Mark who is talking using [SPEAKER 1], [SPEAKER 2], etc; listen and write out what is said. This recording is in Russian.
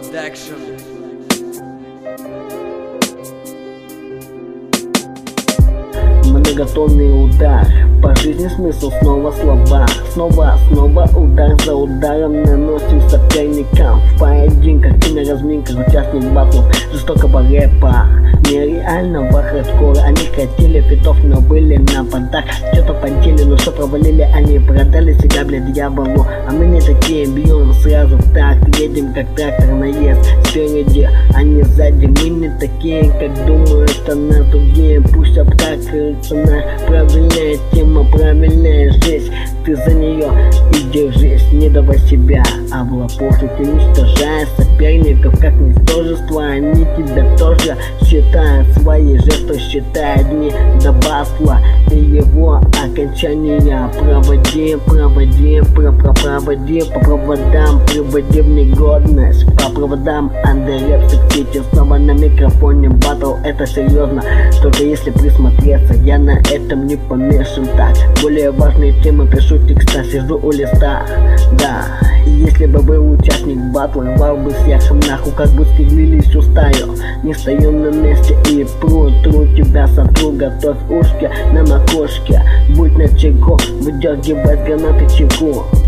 [SPEAKER 1] Production.
[SPEAKER 2] Многотонный удар, по жизни смысл снова слова. Снова удар за ударом наносим соперникам. В поединках и на разминках участник батлов жестокого рэпа, нереального хардкора. Они хотели фитов, но были на понтах. Что-то понтили, но что провалили они, продали себя, блядь, дьяволу. А мы не такие, бьем сразу в такт, едем как трактор наезд. Спереди, а не сзади, мы не такие, как думают о нас другие. Пусть обкакаются на правильная тема, правильная жизнь. Ты за нее и держись, не давай себя облапошить, уничтожая соперников как ничтожество. Они тебя тоже считают свои жертвы, считая дни до батла и его окончания. Проводи по проводам, приводи в негодность. По проводам Андреев Сексити снова на микрофоне. Батл это серьезно, только если присмотреться, я на этом не помешан. Так, более важные темы пишу текста, сижу у листа. Да, если бы был участник батла, рвал бы всех нахуй, как бы скривились стаю. Не стою на месте и тру тебя сотру. Готовь ушки на макушке, будь начеку, выдергивать гранаты чеку.